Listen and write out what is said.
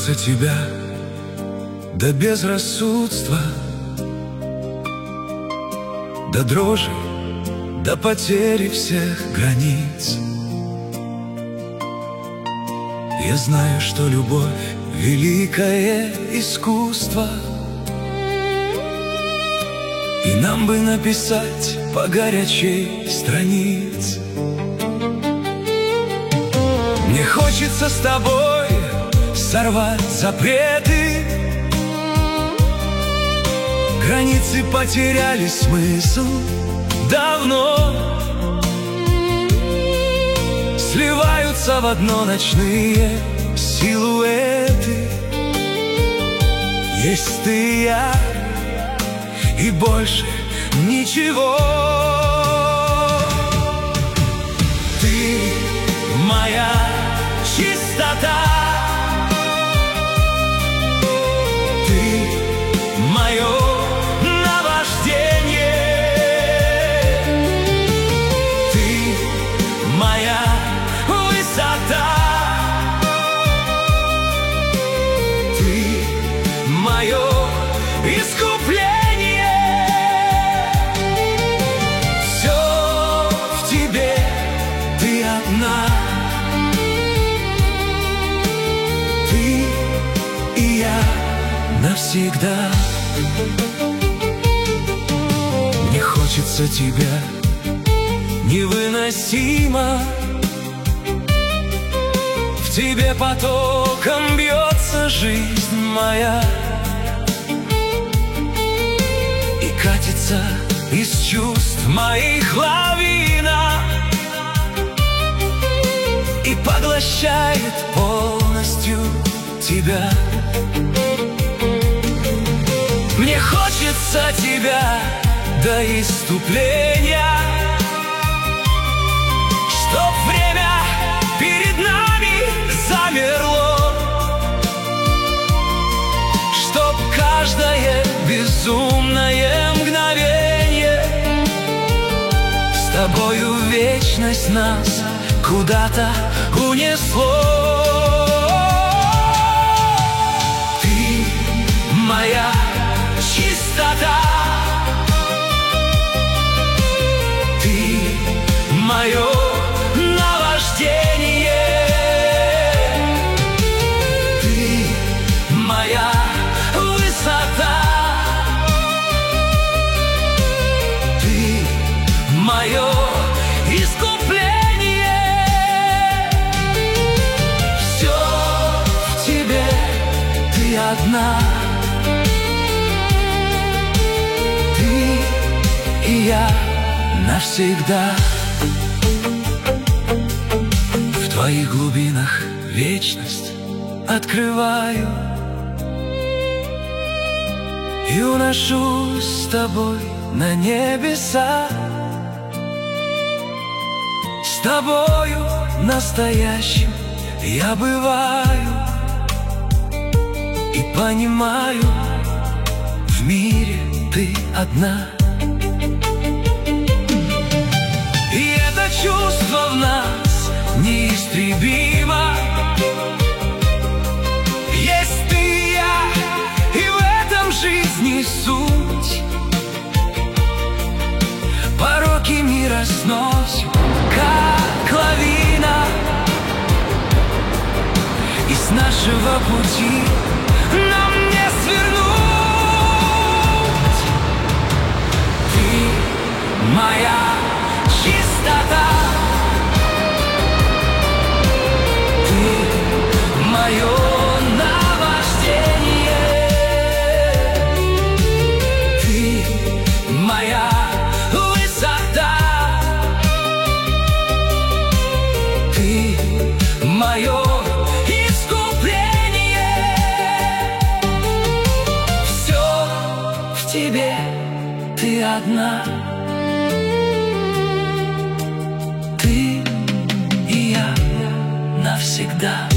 Хочется тебя до безрассудства, до дрожи, до потери всех границ. Я знаю, что любовь — великое искусство, и нам бы написать по горячей странице. Мне хочется с тобой сорвать запреты. Границы потеряли смысл давно, сливаются в одно ночные силуэты. Есть ты и я, и больше ничего. Ты моя чистота, ты мое наваждение, ты моя высота, ты мое искупление. Все в тебе, ты одна. Ты и я навсегда. Мне хочется тебя невыносимо. В тебе потоком бьется жизнь моя, и катится из чувств моих лавина, и поглощает полностью тебя. Мне хочется тебя до исступления, чтоб время перед нами замерло, чтоб каждое безумное мгновение с тобою в вечность нас куда-то унесло. Ты моя чистота, ты мое наваждение, ты моя высота, ты мое искупление. Все в тебе, ты одна. И я навсегда. В твоих глубинах вечность открываю и уношусь с тобой на небеса. С тобою настоящим я бываю и понимаю, в мире ты одна. И это чувство в нас неистребимо. Есть ты и я, и в этом жизни суть. Пороки мира сносим, как лавина, и с нашего пути нам не свернуть. Ты моя чистота, ты мое наваждение, ты моя высота, ты мое искупление. Все в тебе, ты одна. Ты и я навсегда.